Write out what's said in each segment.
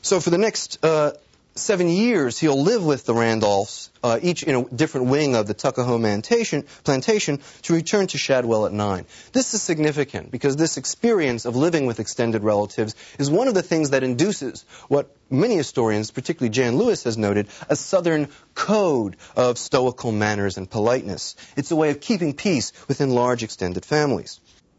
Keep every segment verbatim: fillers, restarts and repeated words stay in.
So for the next uh, seven years, he'll live with the Randolphs, uh, each in a different wing of the Tuckahoe plantation, plantation, to return to Shadwell at nine. This is significant because this experience of living with extended relatives is one of the things that induces what many historians, particularly Jan Lewis, has noted, a Southern code of stoical manners and politeness. It's a way of keeping peace within large extended families.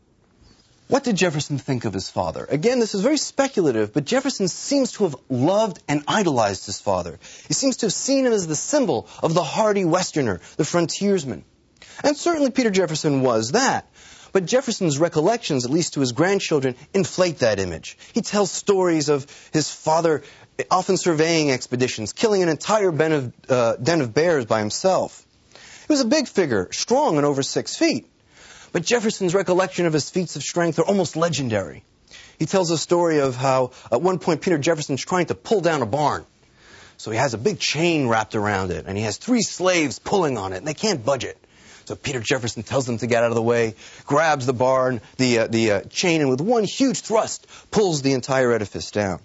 What did Jefferson think of his father? Again, this is very speculative, but Jefferson seems to have loved and idolized his father. He seems to have seen him as the symbol of the hardy Westerner, the frontiersman. And certainly Peter Jefferson was that. But Jefferson's recollections, at least to his grandchildren, inflate that image. He tells stories of his father often surveying expeditions, killing an entire den of, uh, den of bears by himself. He was a big figure, strong and over six feet. But Jefferson's recollection of his feats of strength are almost legendary. He tells a story of how, at one point, Peter Jefferson's trying to pull down a barn. So he has a big chain wrapped around it, and he has three slaves pulling on it, and they can't budge it. So Peter Jefferson tells them to get out of the way, grabs the barn, the, uh, the uh, chain, and with one huge thrust, pulls the entire edifice down.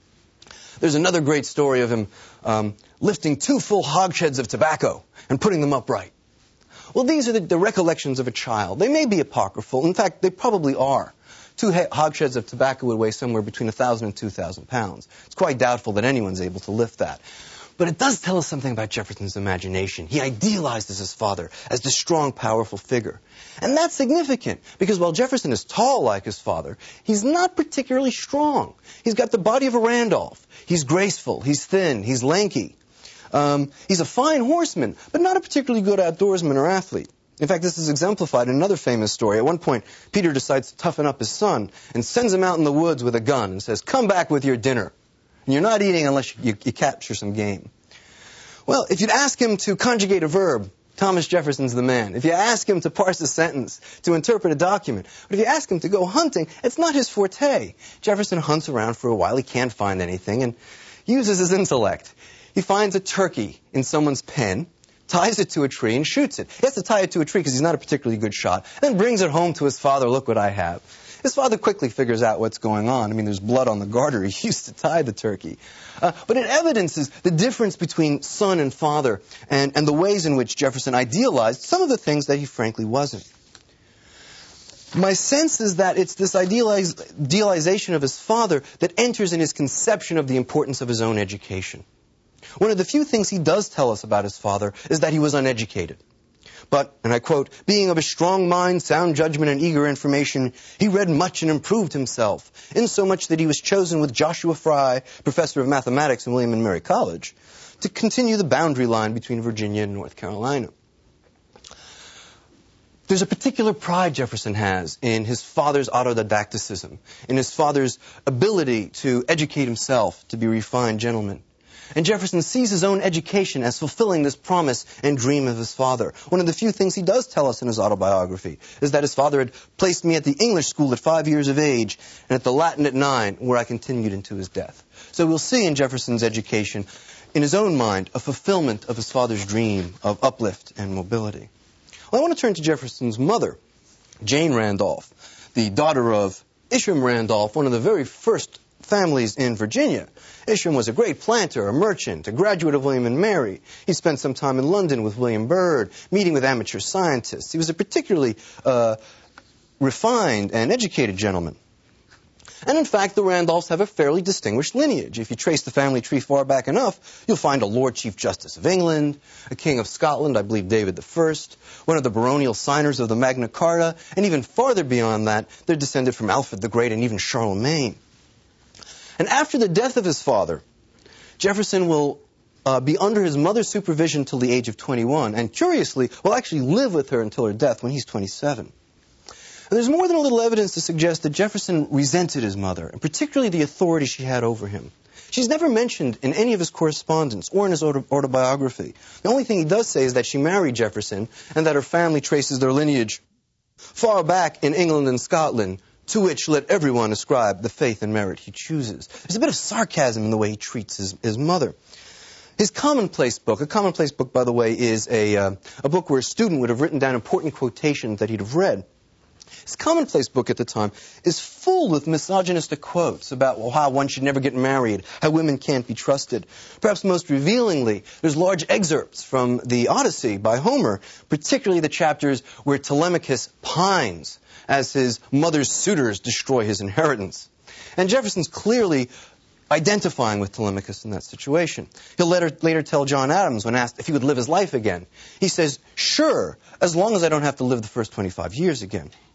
There's another great story of him um, lifting two full hogsheads of tobacco and putting them upright. Well, these are the, the recollections of a child. They may be apocryphal. In fact, they probably are. Two hogsheads of tobacco would weigh somewhere between one thousand and two thousand pounds. It's quite doubtful that anyone's able to lift that. But it does tell us something about Jefferson's imagination. He idealizes his father as the strong, powerful figure. And that's significant, because while Jefferson is tall like his father, he's not particularly strong. He's got the body of a Randolph. He's graceful, he's thin, he's lanky. Um, he's a fine horseman, but not a particularly good outdoorsman or athlete. In fact, this is exemplified in another famous story. At one point, Peter decides to toughen up his son and sends him out in the woods with a gun and says, "Come back with your dinner. And you're not eating unless you, you capture some game." Well, if you'd ask him to conjugate a verb, Thomas Jefferson's the man. If you ask him to parse a sentence, to interpret a document, but if you ask him to go hunting, it's not his forte. Jefferson hunts around for a while. He can't find anything and uses his intellect. He finds a turkey in someone's pen, ties it to a tree, and shoots it. He has to tie it to a tree because he's not a particularly good shot, then brings it home to his father. "Look what I have." His father quickly figures out what's going on. I mean, there's blood on the garter he used to tie the turkey. Uh, but it evidences the difference between son and father and, and the ways in which Jefferson idealized some of the things that he frankly wasn't. My sense is that it's this idealize, idealization of his father that enters in his conception of the importance of his own education. One of the few things he does tell us about his father is that he was uneducated. But, and I quote, "being of a strong mind, sound judgment, and eager information, he read much and improved himself, insomuch that he was chosen with Joshua Fry, professor of mathematics in William and Mary College, to continue the boundary line between Virginia and North Carolina." There's a particular pride Jefferson has in his father's autodidacticism, in his father's ability to educate himself, to be a refined gentleman. And Jefferson sees his own education as fulfilling this promise and dream of his father. One of the few things he does tell us in his autobiography is that his father had placed me at the English school at five years of age and at the Latin at nine, where I continued into his death. So we'll see in Jefferson's education, in his own mind, a fulfillment of his father's dream of uplift and mobility. Well, I want to turn to Jefferson's mother, Jane Randolph, the daughter of Isham Randolph, one of the very first families in Virginia. Isham was a great planter, a merchant, a graduate of William and Mary. He spent some time in London with William Byrd, meeting with amateur scientists. He was a particularly uh, refined and educated gentleman. And in fact, the Randolphs have a fairly distinguished lineage. If you trace the family tree far back enough, you'll find a Lord Chief Justice of England, a King of Scotland, I believe David the First, one of the baronial signers of the Magna Carta, and even farther beyond that, they're descended from Alfred the Great and even Charlemagne. And after the death of his father, Jefferson will uh, be under his mother's supervision till the age of twenty-one, and curiously, will actually live with her until her death when he's twenty-seven. And there's more than a little evidence to suggest that Jefferson resented his mother, and particularly the authority she had over him. She's never mentioned in any of his correspondence or in his autobiography. The only thing he does say is that she married Jefferson and that her family traces their lineage far back in England and Scotland, to which let everyone ascribe the faith and merit he chooses. There's a bit of sarcasm in the way he treats his, his mother. His commonplace book, a commonplace book, by the way, is a, uh, a book where a student would have written down important quotations that he'd have read. His commonplace book at the time is full with misogynistic quotes about well, how one should never get married, how women can't be trusted. Perhaps most revealingly, there's large excerpts from the Odyssey by Homer, particularly the chapters where Telemachus pines as his mother's suitors destroy his inheritance. And Jefferson's clearly identifying with Telemachus in that situation. He'll later, later tell John Adams, when asked if he would live his life again, he says, sure, as long as I don't have to live the first twenty-five years again.